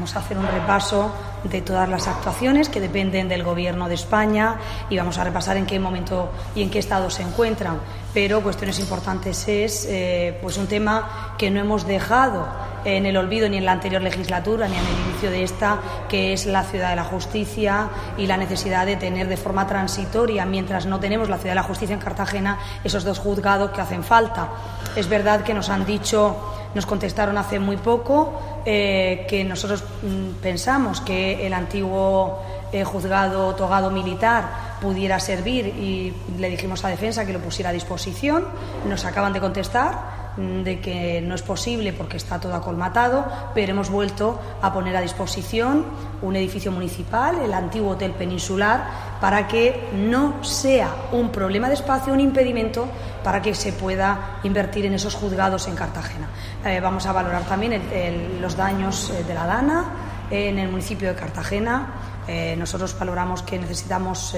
vamos a hacer un repaso de todas las actuaciones que dependen del Gobierno de España y vamos a repasar en qué momento y en qué estado se encuentran. Pero cuestiones importantes es pues un tema que no hemos dejado en el olvido ni en la anterior legislatura ni en el inicio de esta, que es la Ciudad de la Justicia y la necesidad de tener de forma transitoria, mientras no tenemos la Ciudad de la Justicia en Cartagena, esos 2 juzgados que hacen falta. Es verdad que nos han dicho, nos contestaron hace muy poco que nosotros pensamos que el antiguo juzgado togado militar pudiera servir y le dijimos a Defensa que lo pusiera a disposición. Nos acaban de contestar de que no es posible porque está todo acolmatado, pero hemos vuelto a poner a disposición un edificio municipal, el antiguo Hotel Peninsular, para que no sea un problema de espacio, un impedimento para que se pueda invertir en esos juzgados en Cartagena. Vamos a valorar también los daños de la Dana en el municipio de Cartagena. Nosotros valoramos que necesitamos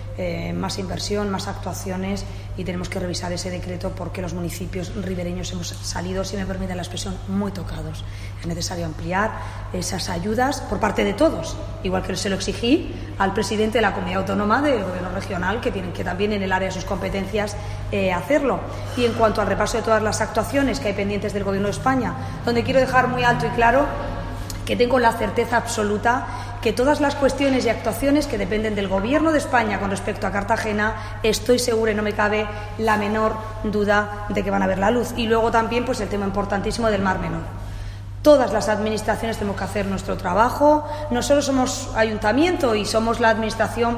más inversión, más actuaciones y tenemos que revisar ese decreto porque los municipios ribereños hemos salido, si me permiten la expresión, muy tocados. Es necesario ampliar esas ayudas por parte de todos, igual que se lo exigí al presidente de la Comunidad Autónoma del Gobierno Regional, que tienen que también en el área de sus competencias hacerlo. Y en cuanto al repaso de todas las actuaciones que hay pendientes del Gobierno de España, donde quiero dejar muy alto y claro que tengo la certeza absoluta que todas las cuestiones y actuaciones que dependen del Gobierno de España con respecto a Cartagena, estoy segura y no me cabe la menor duda de que van a ver la luz. Y luego también pues el tema importantísimo del Mar Menor. Todas las administraciones tenemos que hacer nuestro trabajo. Nosotros somos ayuntamiento y somos la administración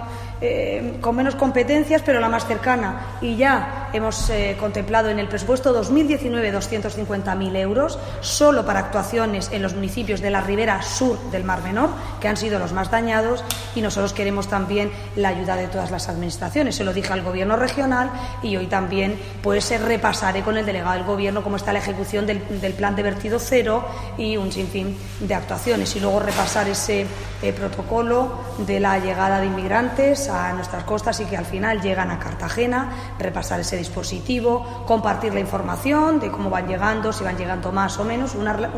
con menos competencias, pero la más cercana. Y ya hemos contemplado en el presupuesto 2019 250.000 euros solo para actuaciones en los municipios de la ribera sur del Mar Menor, que han sido los más dañados, y nosotros queremos también la ayuda de todas las administraciones. Se lo dije al Gobierno regional y hoy también pues repasaré con el delegado del Gobierno cómo está la ejecución del plan de vertido cero y un sinfín de actuaciones, y luego repasar ese protocolo de la llegada de inmigrantes a nuestras costas y que al final llegan a Cartagena, repasar ese dispositivo, compartir la información de cómo van llegando, si van llegando más o menos,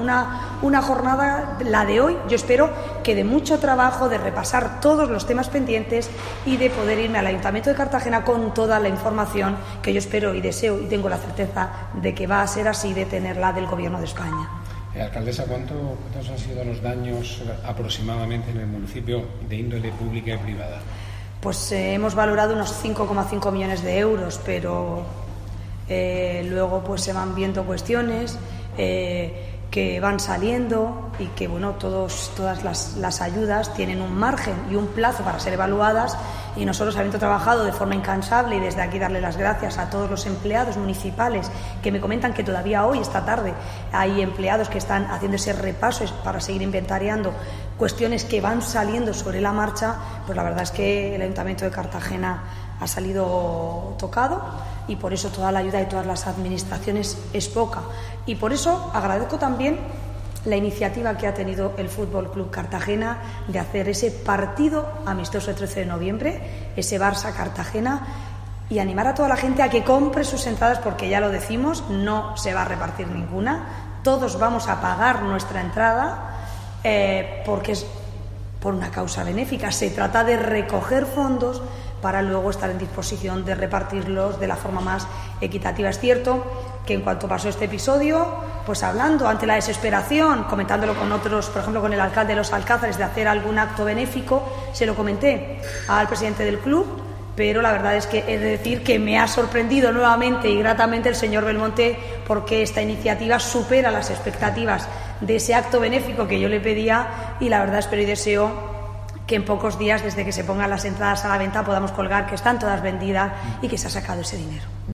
una jornada, la de hoy, yo espero que de mucho trabajo, de repasar todos los temas pendientes y de poder irme al Ayuntamiento de Cartagena con toda la información que yo espero y deseo y tengo la certeza de que va a ser así, de tenerla del Gobierno de España. Alcaldesa, ¿cuántos han sido los daños aproximadamente en el municipio de índole pública y privada? Pues hemos valorado unos 5,5 millones de euros, pero luego pues se van viendo cuestiones que van saliendo y que bueno, todas las ayudas tienen un margen y un plazo para ser evaluadas, y nosotros, habiendo trabajado de forma incansable, y desde aquí darle las gracias a todos los empleados municipales que me comentan que todavía hoy, esta tarde, hay empleados que están haciendo ese repaso para seguir inventariando cuestiones que van saliendo sobre la marcha, pues la verdad es que el Ayuntamiento de Cartagena ha salido tocado, y por eso toda la ayuda de todas las administraciones es poca. Y por eso agradezco también la iniciativa que ha tenido el Fútbol Club Cartagena de hacer ese partido amistoso el 13 de noviembre, ese Barça-Cartagena, y animar a toda la gente a que compre sus entradas, porque ya lo decimos, no se va a repartir ninguna, todos vamos a pagar nuestra entrada porque es por una causa benéfica. Se trata de recoger fondos para luego estar en disposición de repartirlos de la forma más equitativa. Es cierto que en cuanto pasó este episodio, pues hablando ante la desesperación, comentándolo con otros, por ejemplo con el alcalde de Los Alcázares, de hacer algún acto benéfico, se lo comenté al presidente del club, pero la verdad es que he de decir que me ha sorprendido nuevamente y gratamente el señor Belmonte, porque esta iniciativa supera las expectativas de ese acto benéfico que yo le pedía, y la verdad espero y deseo que en pocos días, desde que se pongan las entradas a la venta, podamos colgar que están todas vendidas y que se ha sacado ese dinero.